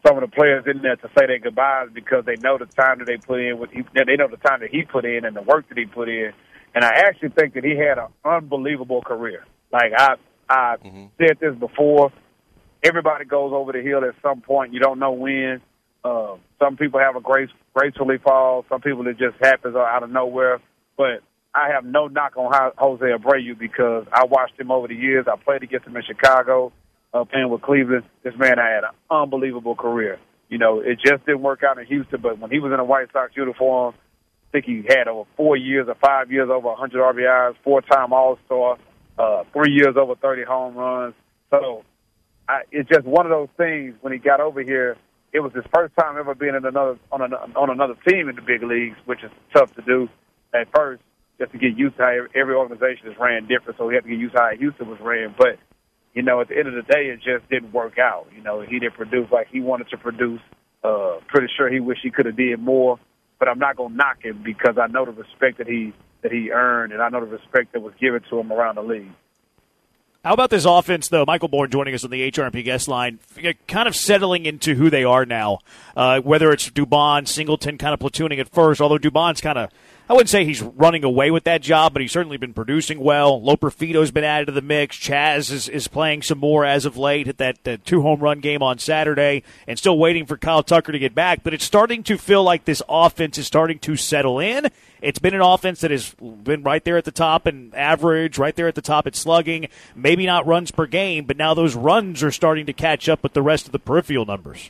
some of the players in there to say their goodbyes because they know the time that they put in. With he, they know the time that he put in and the work that he put in. And I actually think that he had an unbelievable career. Like I, I mm-hmm. said this before. Everybody goes over the hill at some point. You don't know when. Uh, some people have a grace, gracefully fall. Some people it just happens out of nowhere. But I have no knock on Jose Abreu because I watched him over the years. I played against him in Chicago, uh, playing with Cleveland. This man had an unbelievable career. You know, it just didn't work out in Houston, but when he was in a White Sox uniform, I think he had over four years or five years over one hundred R B Is, four-time All-Star, uh, three years over thirty home runs. So I, it's just one of those things when he got over here. It was his first time ever being in another on, an, on another team in the big leagues, which is tough to do at first, just to get used to how every organization is ran different. So he had to get used to how Houston was ran. But, you know, at the end of the day, it just didn't work out. You know, he didn't produce like he wanted to produce. Uh, pretty sure he wished he could have did more. But I'm not going to knock him because I know the respect that he that he earned, and I know the respect that was given to him around the league. How about this offense, though? Michael Bourne joining us on the H R M P guest line, kind of settling into who they are now, uh, whether it's Dubon, Singleton kind of platooning at first, although Dubon's kind of, I wouldn't say he's running away with that job, but he's certainly been producing well. Loperfito's been added to the mix. Chaz is, is playing some more as of late, hit that uh, two-home run game on Saturday, and still waiting for Kyle Tucker to get back. But it's starting to feel like this offense is starting to settle in. It's been an offense that has been right there at the top in average, right there at the top at slugging, maybe not runs per game, but now those runs are starting to catch up with the rest of the peripheral numbers.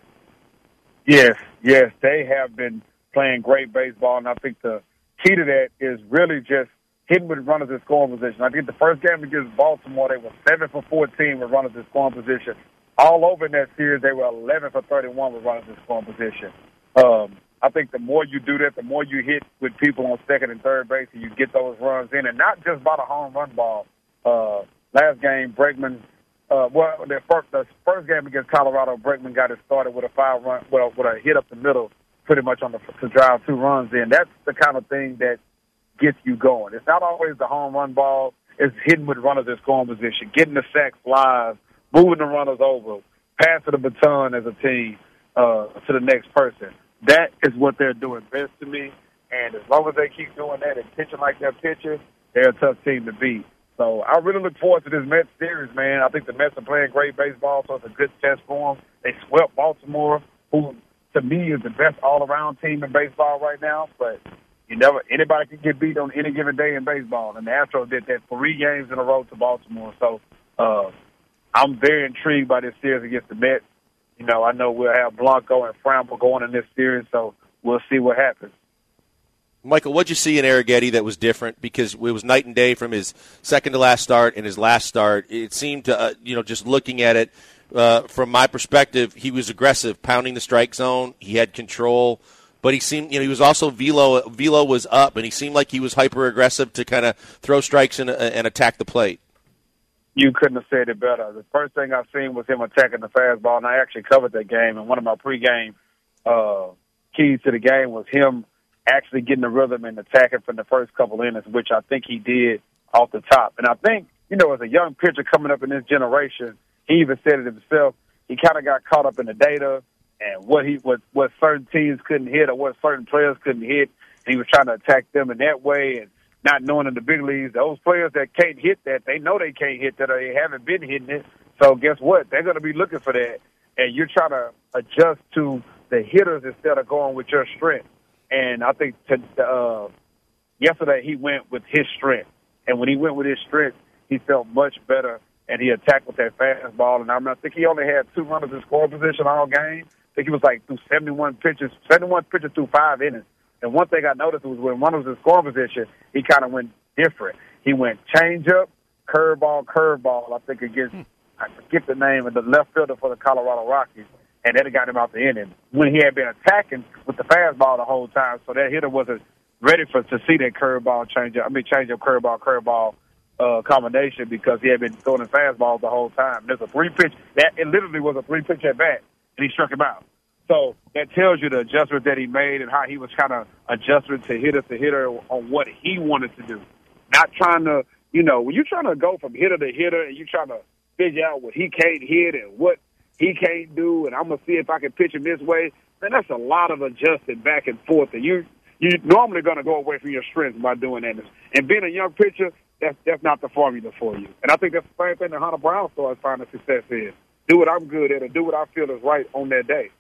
Yes, yes, they have been playing great baseball, and I think the key to that is really just hitting with runners in scoring position. I think the first game against Baltimore, they were seven for fourteen with runners in scoring position. All over in that series, they were eleven for thirty-one with runners in scoring position. Um, I think the more you do that, the more you hit with people on second and third base, and you get those runs in, and not just by the home run ball. Uh, last game, Bregman, uh, well, the first, the first game against Colorado, Bregman got it started with a five run, well, with a hit up the middle, pretty much on the to drive two runs in. That's the kind of thing that gets you going. It's not always the home run ball. It's hitting with runners in scoring position, getting the sack flies, moving the runners over, passing the baton as a team uh, to the next person. That is what they're doing best to me. And as long as they keep doing that and pitching like they're pitching, they're a tough team to beat. So I really look forward to this Mets series, man. I think the Mets are playing great baseball, so it's a good test for them. They swept Baltimore, who to me is the best all-around team in baseball right now. But you never anybody can get beat on any given day in baseball. And the Astros did that three games in a row to Baltimore. So uh, I'm very intrigued by this series against the Mets. You know, I know we'll have Blanco and Framber going in this series, so we'll see what happens. Michael, what'd you see in Arrighetti that was different? Because it was night and day from his second to last start and his last start. It seemed to, uh, you know, just looking at it uh, from my perspective, he was aggressive, pounding the strike zone. He had control, but he seemed, you know, he was also velo. Velo was up, and he seemed like he was hyper aggressive to kind of throw strikes and, uh, and attack the plate. You couldn't have said it better. The first thing I seen was him attacking the fastball, and I actually covered that game. And one of my pregame uh, keys to the game was him actually getting the rhythm and attacking from the first couple innings, which I think he did off the top. And I think, you know, as a young pitcher coming up in this generation, he even said it himself, he kind of got caught up in the data and what he what, what certain teams couldn't hit or what certain players couldn't hit. And he was trying to attack them in that way and not knowing in the big leagues, those players that can't hit that, they know they can't hit that or they haven't been hitting it. So guess what? They're going to be looking for that. And you're trying to adjust to the hitters instead of going with your strength. And I think to, uh, yesterday he went with his strength. And when he went with his strength, he felt much better, and he attacked with that fastball. And I, mean, I think he only had two runners in scoring position all game. I think he was like through seventy-one pitches, seventy-one pitches through five innings. And one thing I noticed was when one was in scoring position, he kind of went different. He went changeup, curveball, curveball, I think against, hmm. I forget the name of the left fielder for the Colorado Rockies, and that got him out the inning. When he had been attacking with the fastball the whole time, so that hitter wasn't ready for to see that curveball changeup, I mean changeup, curveball, curveball uh, combination because he had been throwing the fastballs the whole time. There's a three-pitch, that it literally was a three-pitch at-bat, and he struck him out. So that tells you the adjustment that he made and how he was kind of adjusting to hitter to hitter on what he wanted to do. Not trying to, you know, when you're trying to go from hitter to hitter and you're trying to figure out what he can't hit and what he can't do, and I'm going to see if I can pitch him this way. Man, that's a lot of adjusting back and forth, and you, you're normally going to go away from your strengths by doing that. And being a young pitcher, that's, that's not the formula for you. And I think that's the same thing that Hunter Brown started finding success in. Do what I'm good at and do what I feel is right on that day.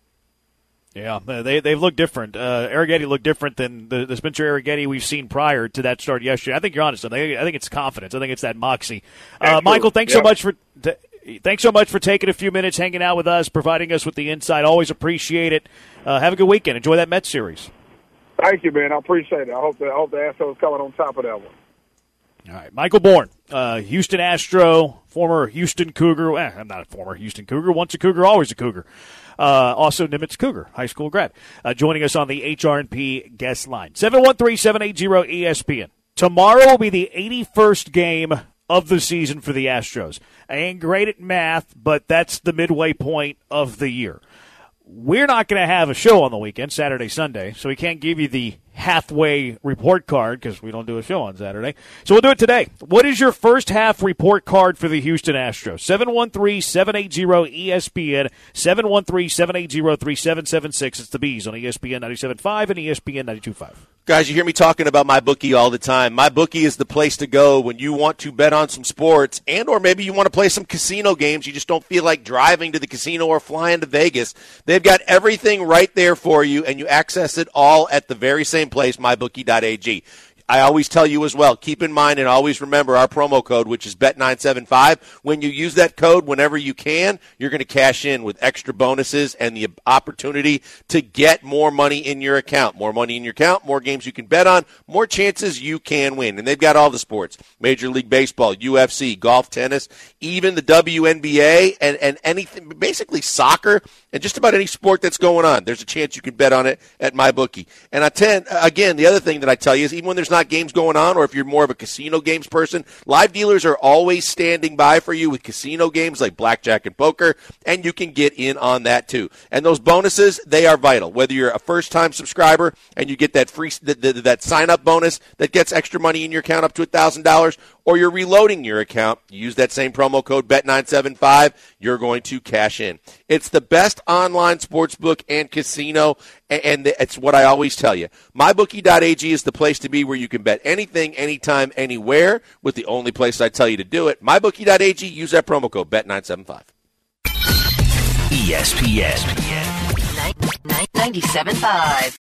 Yeah, they, they've looked different. Uh, Arrighetti looked different than the, the Spencer Arrighetti we've seen prior to that start yesterday. I think you're honest. I think, I think it's confidence. I think it's that moxie. Uh, Michael, thanks yep. so much for t- thanks so much for taking a few minutes, hanging out with us, providing us with the insight. Always appreciate it. Uh, have a good weekend. Enjoy that Mets series. Thank you, man. I appreciate it. I hope the, I hope the Astros coming on top of that one. All right, Michael Bourn, uh, Houston Astro, former Houston Cougar. Eh, I'm not a former Houston Cougar. Once a Cougar, always a Cougar. Uh, also Nimitz Cougar, high school grad, uh, joining us on the H R and P guest line. seven one three, seven eight zero, E S P N. Tomorrow will be the eighty-first game of the season for the Astros. I ain't great at math, but that's the midway point of the year. We're not going to have a show on the weekend, Saturday, Sunday, so we can't give you the halfway report card because we don't do a show on Saturday. So we'll do it today. What is your first half report card for the Houston Astros? seven one three, seven eight zero, E S P N, seven one three, seven eight zero, three seven seven six. It's the Bees on E S P N ninety-seven point five and E S P N ninety-two point five. Guys, you hear me talking about MyBookie all the time. MyBookie is the place to go when you want to bet on some sports and or maybe you want to play some casino games. You just don't feel like driving to the casino or flying to Vegas. They've got everything right there for you, and you access it all at the very same place, my bookie dot a g. I always tell you as well, keep in mind and always remember our promo code, which is bet nine seven five. When you use that code whenever you can, you're going to cash in with extra bonuses and the opportunity to get more money in your account. More money in your account, more games you can bet on, more chances you can win. And they've got all the sports, Major League Baseball, U F C, golf, tennis, even the W N B A, and, and anything, basically soccer, and just about any sport that's going on. There's a chance you can bet on it at MyBookie. And I tend, again, the other thing that I tell you is even when there's not games going on, or if you're more of a casino games person, live dealers are always standing by for you with casino games like blackjack and poker, and you can get in on that too. And those bonuses, they are vital. Whether you're a first-time subscriber and you get that free that, that, that sign-up bonus that gets extra money in your account up to one thousand dollars, or you're reloading your account, use that same promo code bet nine seven five, you're going to cash in. It's the best online sportsbook and casino, and it's what I always tell you. my bookie dot a g is the place to be where you can bet anything, anytime, anywhere, with the only place I tell you to do it. my bookie dot a g, use that promo code bet nine seven five. E S P N ninety-seven point five.